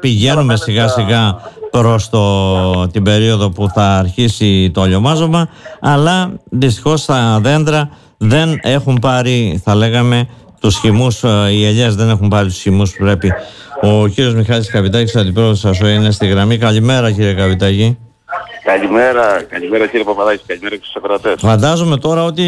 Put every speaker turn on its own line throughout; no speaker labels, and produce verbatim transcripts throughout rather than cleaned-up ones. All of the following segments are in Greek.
πηγαίνουμε σιγά σιγά προς το, την περίοδο που θα αρχίσει το λιωμάζωμα, αλλά δυστυχώς τα δέντρα δεν έχουν πάρει, θα λέγαμε, τους χυμούς, οι ελιές δεν έχουν πάρει τους χυμούς που πρέπει. Ο κύριος Μιχάλης Καβιτάκης, αντιπρόεδρος της ΑΣΟΕ, είναι στη γραμμή. Καλημέρα, κύριε Καβιτάκη.
Καλημέρα, καλημέρα κύριε Παπαδάκη, καλημέρα και στους ακροατές.
Φαντάζομαι τώρα ότι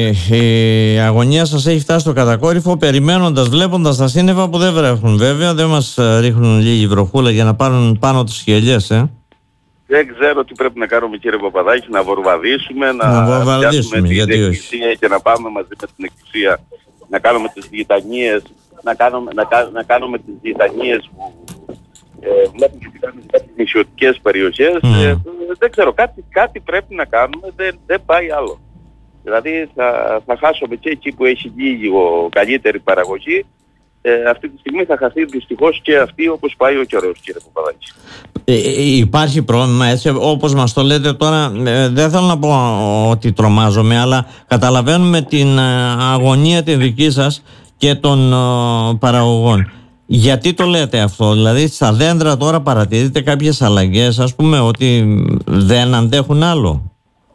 η αγωνία σας έχει φτάσει στο κατακόρυφο, περιμένοντας, βλέποντας τα σύννεφα που δεν βρέχουν. Βέβαια, δεν μας ρίχνουν λίγη βροχούλα για να πάρουν πάνω τους ελιές, ε.
Δεν ξέρω τι πρέπει να κάνουμε κύριε Παπαδάκη, να βορβαδίσουμε, να,
να βορβαδίσουμε
την εκκλησία και να πάμε μαζί με την εκκλησία, να κάνουμε τις γειτανίες, να κάνουμε, να, να κάνουμε τις γειτανίες που ε, βλέπουμε και κάνουμε σε κάποιες νησιωτικές περιοχές. Mm. Ε, δεν ξέρω, κάτι, κάτι πρέπει να κάνουμε, δεν, δεν πάει άλλο. Δηλαδή θα, θα χάσουμε και εκεί που έχει λίγο καλύτερη παραγωγή. Ε, αυτή τη στιγμή θα χαθεί δυστυχώς και αυτή όπως πάει ο καιρός, κύριε Παπαδάκη.
Ε, υπάρχει πρόβλημα έτσι όπως μας το λέτε τώρα, ε, δεν θέλω να πω ότι τρομάζομαι, αλλά καταλαβαίνουμε την ε, αγωνία τη δική σας και των ε, παραγωγών. Γιατί το λέτε αυτό, δηλαδή στα δέντρα τώρα παρατηρείτε κάποιες αλλαγές, ας πούμε, ότι δεν αντέχουν άλλο?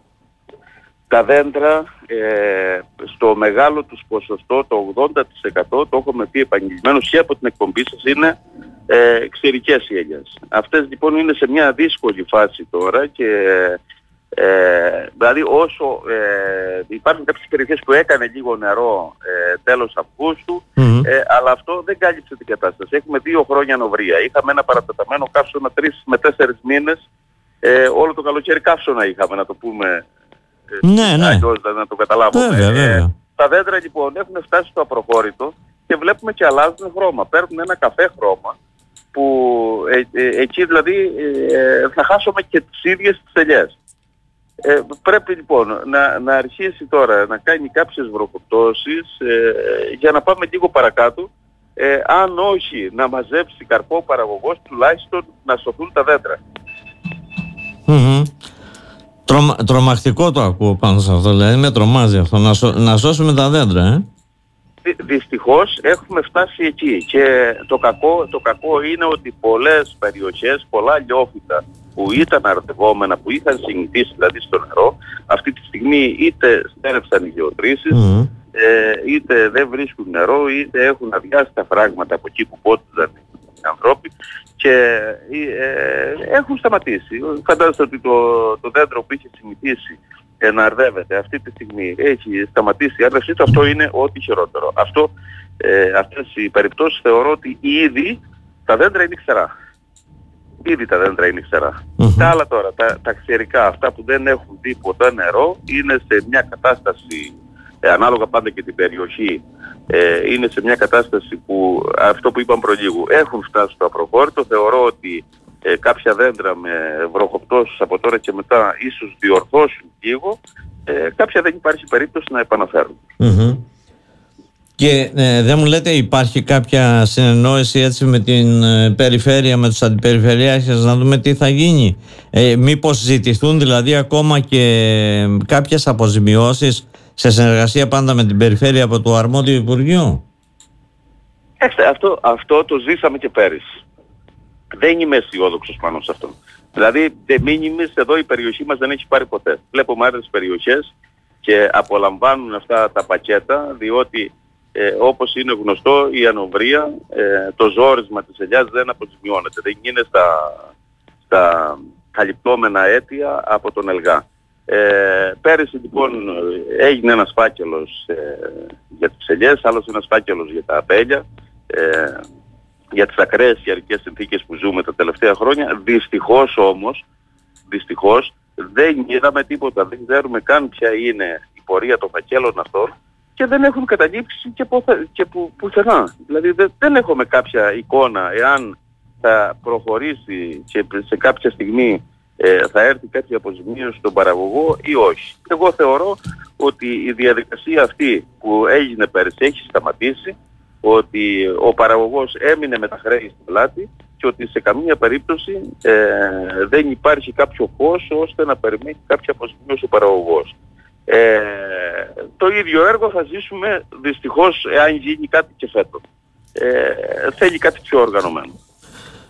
Τα δέντρα ε, στο μεγάλο τους ποσοστό, το ογδόντα τοις εκατό, το έχουμε πει επαγγελμένως και από την εκπομπή σας, είναι ε, ξηρικές οι ελιές. Αυτές λοιπόν είναι σε μια δύσκολη φάση τώρα και ε, δηλαδή όσο ε, υπάρχουν κάποιες περιοχές που έκανε λίγο νερό ε, τέλος Αυγούστου, mm-hmm. ε, αλλά αυτό δεν κάλυψε την κατάσταση. Έχουμε δύο χρόνια νοβρία. Είχαμε ένα παρατεταμένο καύσωνα τρεις με τέσσερις μήνες, ε, όλο το καλοκαίρι καύσωνα είχαμε, να το πούμε.
Ναι, ναι.
Αλλιώς, να το καταλάβουμε.
Βέβαια, βέβαια.
Ε, τα δέντρα λοιπόν έχουν φτάσει στο απροχώρητο και βλέπουμε και αλλάζουν χρώμα. Παίρνουν ένα καφέ χρώμα που ε, ε, εκεί δηλαδή ε, θα χάσουμε και τις ίδιες τις ελιές. Ε, πρέπει λοιπόν να, να αρχίσει τώρα να κάνει κάποιες βροχοπτώσεις ε, για να πάμε λίγο παρακάτω. Ε, αν όχι να μαζέψει καρπό ο παραγωγός, τουλάχιστον να σωθούν τα δέντρα.
Mm-hmm. Τρομα, τρομακτικό το ακούω πάνω σε αυτό, δηλαδή με τρομάζει αυτό, να, σω, να σώσουμε τα δέντρα, ε.
Δυ, δυστυχώς έχουμε φτάσει εκεί και το κακό, το κακό είναι ότι πολλές περιοχές, πολλά λιόφυτα που ήταν αρδευόμενα, που είχαν συνηθίσει δηλαδή στο νερό, αυτή τη στιγμή είτε στέρεψαν οι γεωτρήσεις, mm. ε, είτε δεν βρίσκουν νερό, είτε έχουν αδειάσει τα φράγματα από εκεί που πότιζαν οι ανθρώποι και ε, έχουν σταματήσει. Φαντάζεστε ότι το, το δέντρο που είχε συνηθίσει ε, να αρδεύεται αυτή τη στιγμή έχει σταματήσει η άρδευσή του. Αυτό είναι ό,τι χειρότερο. Αυτό, ε, αυτές οι περιπτώσεις θεωρώ ότι ήδη τα δέντρα είναι ξερά. Ήδη τα δέντρα είναι ξερά. Mm-hmm. Τα άλλα τώρα, τα, τα ξερικά, αυτά που δεν έχουν δει ποτέ νερό, είναι σε μια κατάσταση, ε, ανάλογα πάντα και την περιοχή, ε, είναι σε μια κατάσταση που, αυτό που είπαμε προλίγου, έχουν φτάσει στο απροχώρητο. Θεωρώ ότι ε, κάποια δέντρα με βροχοπτώσεις από τώρα και μετά ίσως διορθώσουν λίγο, ε, κάποια δεν υπάρχει περίπτωση να επαναφέρουν.
Mm-hmm. Και ε, δεν μου λέτε υπάρχει κάποια συνεννόηση έτσι με την ε, περιφέρεια, με τους αντιπεριφερειάρχες, να δούμε τι θα γίνει? Ε, μήπως ζητηθούν δηλαδή ακόμα και ε, κάποιες αποζημιώσεις σε συνεργασία πάντα με την περιφέρεια από το αρμόδιο Υπουργείο?
Έχετε, αυτό, αυτό το ζήσαμε και πέρυσι. Δεν είμαι αισιόδοξος πάνω σε αυτό. Δηλαδή, de minimis, εδώ η περιοχή μας δεν έχει πάρει ποτέ. Βλέπουμε άλλες περιοχές και απολαμβάνουν αυτά τα πακέτα, διότι ε, όπως είναι γνωστό η ανοβρία, ε, το ζόρισμα της ελιάς δεν αποζημιώνεται. Δεν είναι στα, στα καλυπτόμενα αίτια από τον ΕΛΓΑ. Ε, πέρυσι λοιπόν έγινε ένας φάκελος ε, για τις ελιές, άλλος ένας φάκελος για τα απέλια, ε, για τις ακραίες καιρικές συνθήκες που ζούμε τα τελευταία χρόνια. Δυστυχώς όμως, δυστυχώς δεν είδαμε τίποτα, δεν ξέρουμε καν ποια είναι η πορεία των φακέλων αυτών και δεν έχουν καταλήξει και, ποθε, και που, πουθενά. Δηλαδή δεν, δεν έχουμε κάποια εικόνα εάν θα προχωρήσει και σε κάποια στιγμή ε, θα έρθει κάποια αποζημίωση στον παραγωγό ή όχι. Εγώ θεωρώ ότι η διαδικασία αυτή που έγινε πέρυσι έχει σταματήσει, ότι ο παραγωγός έμεινε με τα χρέη στην πλάτη και ότι σε καμία περίπτωση ε, δεν υπάρχει κάποιο φως ώστε να περιμένει κάποια αποζημίωση ο παραγωγός. Ε, το ίδιο έργο θα ζήσουμε δυστυχώς εάν γίνει κάτι και φέτος. Ε, θέλει κάτι πιο οργανωμένο.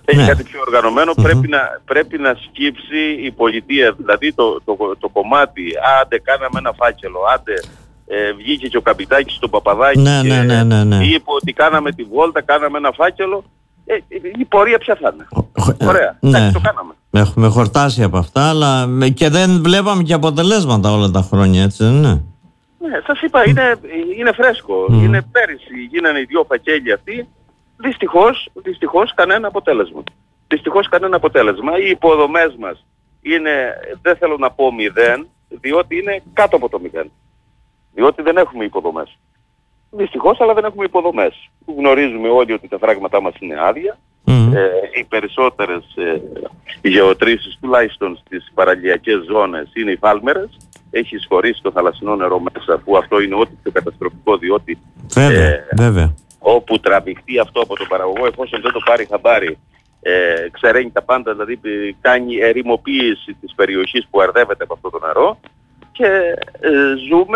Έχει
Ναι.
κάτι πιο οργανωμένο,
Mm-hmm.
πρέπει, να, πρέπει να σκύψει η πολιτεία. Δηλαδή το, το, το, το κομμάτι, άντε κάναμε ένα φάκελο, άντε ε, βγήκε και ο Καπιτάκης στον Παπαδάκη
Ναι,
και
ναι, ναι, ναι, ναι.
είπε ότι κάναμε τη βόλτα, κάναμε ένα φάκελο. Ε, η πορεία ποια θα είναι? Ωραία,
ναι.
εντάξει, το κάναμε.
Έχουμε χορτάσει από αυτά, αλλά και δεν βλέπαμε και αποτελέσματα όλα τα χρόνια, έτσι δεν είναι?
Ναι, σας είπα, είναι, είναι φρέσκο.
Mm.
Είναι πέρυσι, γίνανε οι δυο φακέλοι αυτοί. Δυστυχώς, δυστυχώς κανένα αποτέλεσμα. Δυστυχώς κανένα αποτέλεσμα. Οι υποδομές μας είναι, δεν θέλω να πω μηδέν, διότι είναι κάτω από το μηδέν. Διότι δεν έχουμε υποδομές. Δυστυχώς, αλλά δεν έχουμε υποδομές. Γνωρίζουμε όλοι ότι τα φράγματά μας είναι άδεια.
Mm.
Ε, οι περισσότερες ε, γεωτρήσεις, τουλάχιστον στις παραλιακές ζώνες, είναι υφάλμερες. Έχει εισχωρήσει το θαλασσινό νερό μέσα, που αυτό είναι ό,τι πιο καταστροφικό, διότι
Βέβαια,
ε,
βέβαια.
όπου τραβηχτεί αυτό από τον παραγωγό, εφόσον δεν το πάρει χαμπάρι, ε, ξεραίνει τα πάντα, δηλαδή κάνει ερημοποίηση της περιοχής που αρδεύεται από αυτό το νερό, και ε, ζούμε,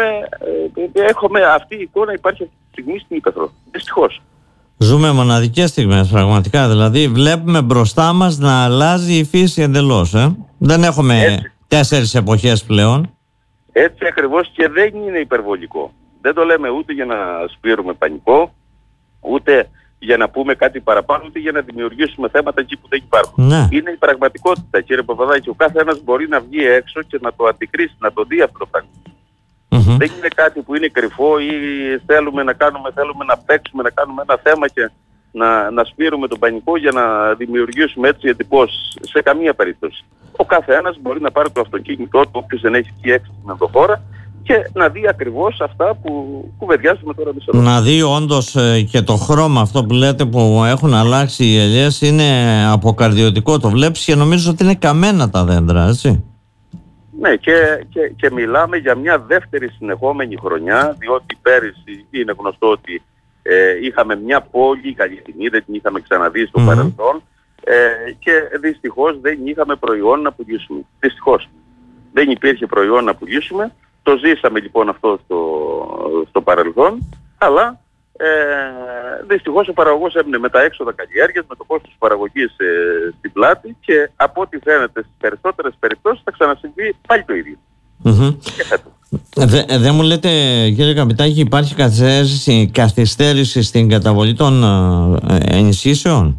ε, έχουμε αυτή η εικόνα, υπάρχει αυτή τη στιγμή στην Ήπεθρο. Δυστυχώς.
Ζούμε μοναδικές στιγμές πραγματικά, δηλαδή βλέπουμε μπροστά μας να αλλάζει η φύση εντελώς. Ε? Δεν έχουμε
Έτσι.
τέσσερις εποχές πλέον.
Έτσι ακριβώς, και δεν είναι υπερβολικό. Δεν το λέμε ούτε για να σπείρουμε πανικό, ούτε για να πούμε κάτι παραπάνω, ούτε για να δημιουργήσουμε θέματα εκεί που δεν υπάρχουν.
Ναι.
Είναι η πραγματικότητα, κύριε Παπαδάκη. Ο κάθε ένας μπορεί να βγει έξω και να το αντικρίσει, να το δει αυτό το πράγμα.
Mm-hmm.
Δεν είναι κάτι που είναι κρυφό ή θέλουμε να κάνουμε, θέλουμε να παίξουμε, να κάνουμε ένα θέμα και να, να σπείρουμε τον πανικό για να δημιουργήσουμε έτσι εντυπώσεις. Σε καμία περίπτωση. Ο κάθε ένας μπορεί να πάρει το αυτοκίνητό του, όποιος δεν έχει βγει έξω στην ενδοφόρα, και να δει ακριβώς αυτά που κουβεντιάζουμε τώρα εμείς εδώ.
Να δει όντως ε, και το χρώμα αυτό που λέτε, που έχουν αλλάξει οι ελιές, είναι αποκαρδιωτικό. Το βλέπεις και νομίζω ότι είναι καμένα τα δέντρα, έτσι.
Ναι, και, και, και μιλάμε για μια δεύτερη συνεχόμενη χρονιά, διότι πέρυσι είναι γνωστό ότι ε, είχαμε μια πολύ καλή τιμή, δεν την είχαμε ξαναδεί στο
Mm-hmm.
παρελθόν, ε, και δυστυχώς δεν είχαμε προϊόν να πουλήσουμε. Δυστυχώς. Δεν υπήρχε προϊόν να πουλήσουμε. Το ζήσαμε λοιπόν αυτό στο, στο παρελθόν, αλλά ε, δυστυχώς ο παραγωγός έμεινε με τα έξοδα καλλιέργειας, με το κόστος παραγωγής ε, στην πλάτη, και από ό,τι φαίνεται στις περισσότερες περιπτώσεις θα ξανασυμβεί πάλι το ίδιο.
Mm-hmm.
Και φέτος.
Δεν δε μου λέτε, κύριε Καπιτάκη, υπάρχει καθυστέρηση, καθυστέρηση στην καταβολή των ε, ενισχύσεων?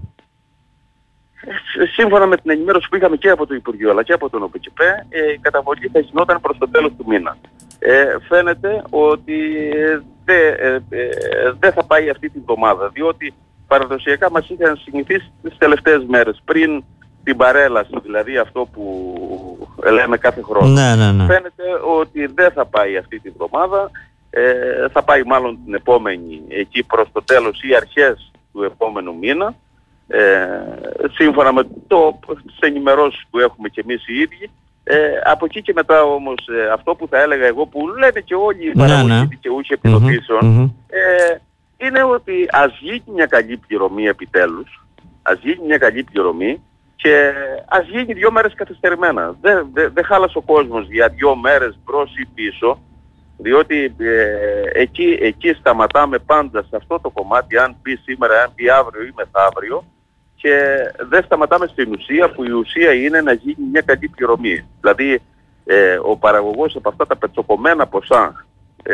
Σύμφωνα με την ενημέρωση που είχαμε και από το Υπουργείο αλλά και από τον ΟΠΚΠ, ε, η καταβολή θα γινόταν προς το τέλος του μήνα. Ε, φαίνεται ότι δεν ε, ε, δε θα πάει αυτή την εβδομάδα, διότι παραδοσιακά μας είχαν συνηθίσει τις τελευταίες μέρες, πριν την παρέλαση, δηλαδή αυτό που λέμε κάθε χρόνο.
Ναι, ναι, ναι.
Φαίνεται ότι δεν θα πάει αυτή την εβδομάδα, ε, θα πάει μάλλον την επόμενη, εκεί προς το τέλος ή αρχές του επόμενου μήνα. Ε, σύμφωνα με το, τις ενημερώσεις που έχουμε και εμείς οι ίδιοι. Ε, από εκεί και μετά όμως ε, αυτό που θα έλεγα εγώ, που λένε και όλοι οι παραγωγοί
ναι, ναι.
δικαιούχοι επιδοτήσεων,
mm-hmm.
ε, είναι ότι ας γίνει μια καλή πληρωμή επιτέλους, ας γίνει μια καλή πληρωμή και ας γίνει δύο μέρες καθυστερημένα. Δεν δε, δε χάλασε ο κόσμος για δύο μέρες μπρος ή πίσω, διότι ε, εκεί, εκεί σταματάμε πάντα σε αυτό το κομμάτι, αν πει σήμερα, αν πει αύριο ή μεθαύριο, και δεν σταματάμε στην ουσία, που η ουσία είναι να γίνει μια καλή πληρωμή. Δηλαδή ε, ο παραγωγός από αυτά τα πετσοκομμένα ποσά ε,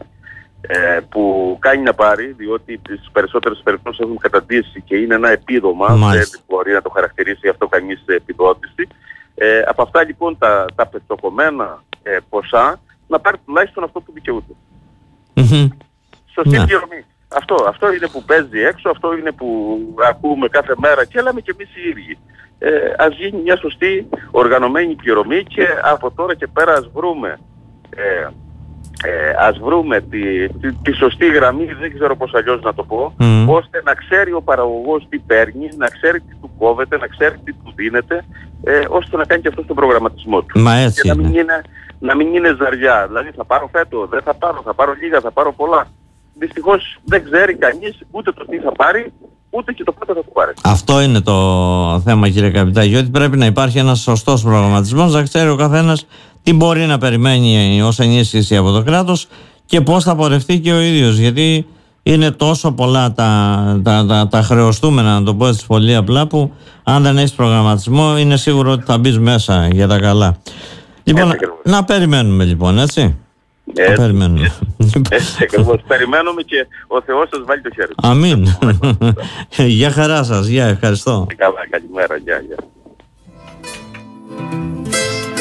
ε, που κάνει να πάρει, διότι τις περισσότερες περιπτώσεις έχουν καταντήσει και είναι ένα επίδομα, δεν μπορεί να το χαρακτηρίσει αυτό κανείς επιδότηση, ε, από αυτά λοιπόν τα, τα πετσοκομμένα ε, ποσά να πάρει τουλάχιστον αυτό που δικαιούται.
Mm-hmm.
Σωστή
Ναι.
πληρωμή. Αυτό, αυτό είναι που παίζει έξω, αυτό είναι που ακούμε κάθε μέρα και λέμε και εμείς οι ίδιοι. Ε, ας γίνει μια σωστή οργανωμένη πληρωμή και από τώρα και πέρα ας βρούμε, ε, ε, ας βρούμε τη, τη, τη σωστή γραμμή, δεν ξέρω πώς αλλιώς να το πω,
Mm.
ώστε να ξέρει ο παραγωγός τι παίρνει, να ξέρει τι του κόβεται, να ξέρει τι του δίνεται, ε, ώστε να κάνει και αυτό τον προγραμματισμό του.
Μα έτσι
και να μην
είναι.
είναι, να μην είναι ζαριά. Δηλαδή θα πάρω φέτο, δεν θα πάρω, θα πάρω λίγα, θα πάρω πολλά. Δυστυχώς δεν ξέρει κανείς ούτε το τι θα πάρει, ούτε και το πότε θα το πάρει.
Αυτό είναι το θέμα, κύριε Καπιτάκη, ότι πρέπει να υπάρχει ένας σωστός προγραμματισμός, να ξέρει ο καθένας τι μπορεί να περιμένει ως ενίσχυση από το κράτος και πώς θα πορευτεί και ο ίδιος. Γιατί είναι τόσο πολλά τα, τα, τα, τα χρεωστούμενα, να το πω έτσι πολύ απλά, που αν δεν έχεις προγραμματισμό είναι σίγουρο ότι θα μπεις μέσα για τα καλά. Λοιπόν, να, να περιμένουμε λοιπόν, έτσι.
Έτσι,
να περιμένουμε.
Έτσι ακριβώς. Περιμένουμε και ο Θεός σας βάλει το χέρι.
Αμήν. Γεια χαρά σας. Γεια, ευχαριστώ.
Καλά, καλημέρα. Γεια, γεια.